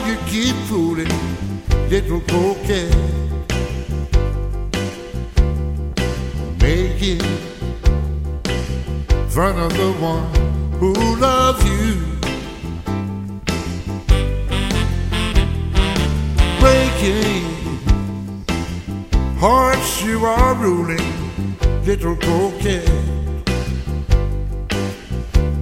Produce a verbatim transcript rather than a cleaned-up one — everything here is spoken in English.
you keep fooling, little coquette. Making fun of the one who loves you. Breaking hearts you are ruling, little coquette.